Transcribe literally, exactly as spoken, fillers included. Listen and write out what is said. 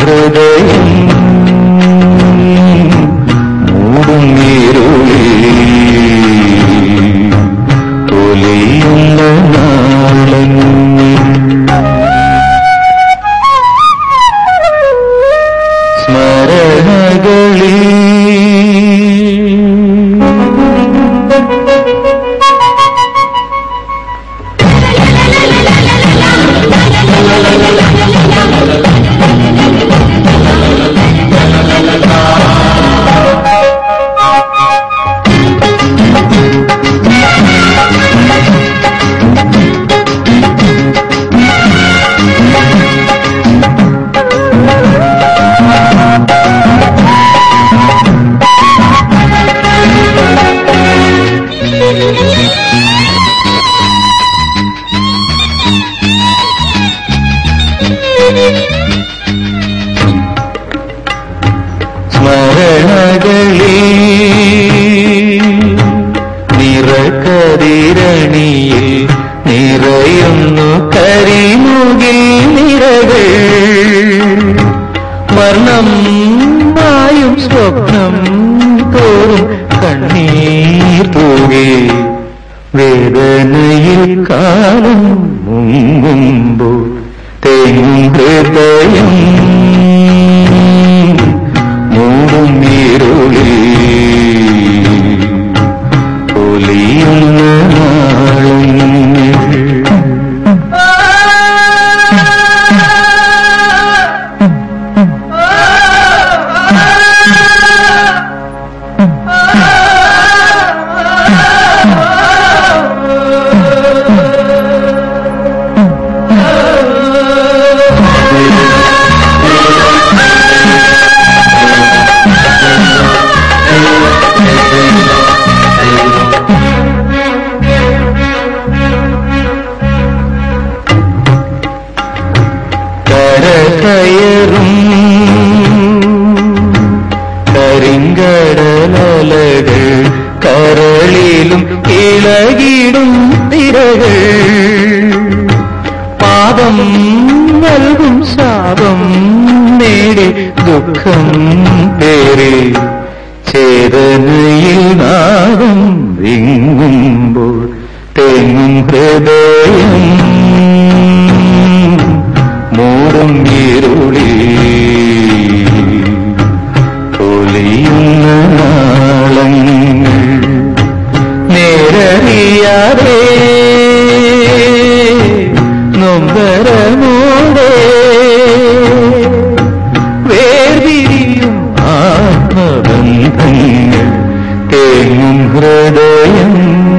ഹൃദയം മൂടും ഇരുളിൽ പൊലിയുന്ന നാളങ്ങൾ സ്മരണകളിൽ സ്മരണകളിൽ നിറകതിരണിയിൽ നിറയുന്നു കരിമുകിൽ നിറകൾ വർണ്ണം മായും സ്വപ്നം തോറും കണ്ണീർ തൂകി വേദനയിൽ കാലം മുങ്ങുമ്പോൾ തേങ്ങും ഹൃദയം മൂടും ഇരുളിൽ പൊലിയുന്ന നാളങ്ങൾ കയറും കരിങ്കടലകൾ കരളിലും ഇളകിടും തിരകൾ പാപം നൽകും ശാപം നേടി ദുഃഖം പേറി ചേതനയിൽ നാദം വിങ്ങുമ്പോൾ തെങ്ങും ഹൃദയം മൂടും ഇരുളിൽ പൊലിയുന്ന നാളങ്ങൾ നേരറിയാതെ നൊമ്പരമോടെ വേർതിരിയും ആത്മബന്ധങ്ങൾ തേങ്ങും ഹൃദയം